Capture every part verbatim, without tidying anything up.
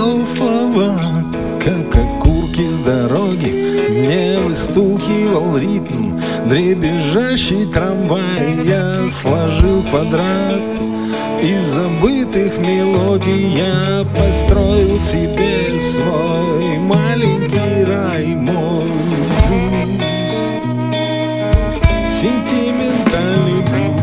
слышал слова, как окурки с дороги. Мне выстукивал ритм дребезжащий трамвай. Я сложил квадрат из забытых мелодий. Я построил себе свой маленький рай. Мой блюз, сентиментальный блюз.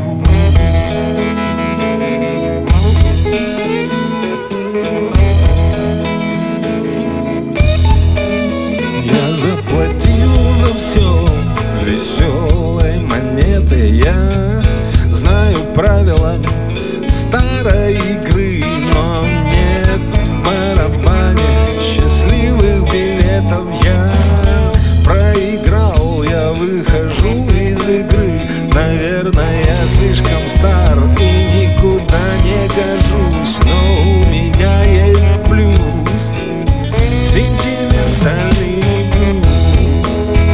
Я заплатил за все веселой монетой. Я знаю правила старой игры, но нет в барабане счастливых билетов. Я проиграл, я выхожу из игры. Наверное, я слишком стар и никуда не гожусь, но у меня есть блюз, сентиментальный блюз.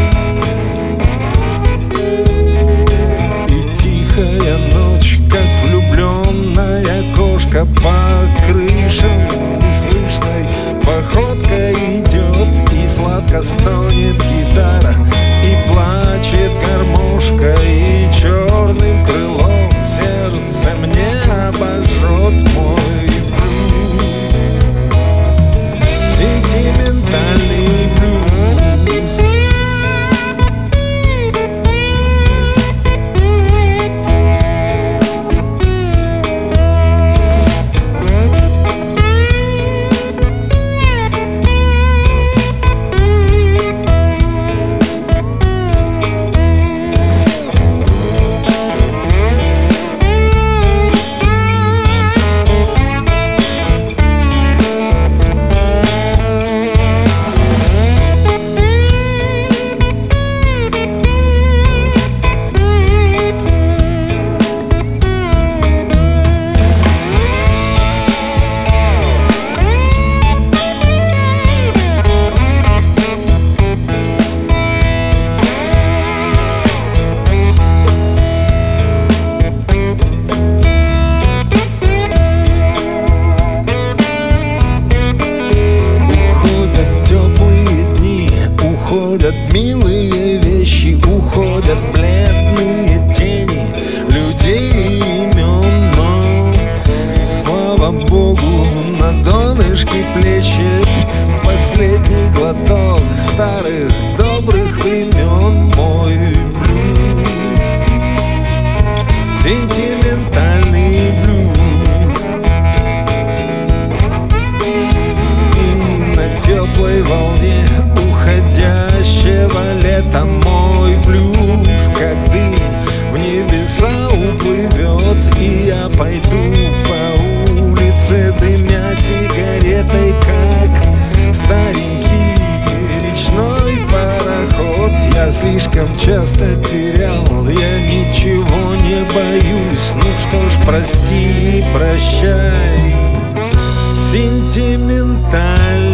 И тихая ночь, как влюбленная кошка по крышам неслышной походкой идет, и сладко стонет гитара, и плачет гармошка, и черным крылом сердце мне обожжет. Мой блюз, сентиментальный блюз. Уходят милые вещи, уходят бледные тени людей и имен, но, слава Богу, на донышке плещет последний глоток старых добрых времен. Мой блюз, сентиментальный блюз. И на теплой волне уходящего лета мой блюз, как дым в небеса уплывет. И я пойду по улице, дымя сигаретой, как старенький речной пароход. Я слишком часто терял, я ничего не боюсь. Ну что ж, прости и прощай, сентиментальный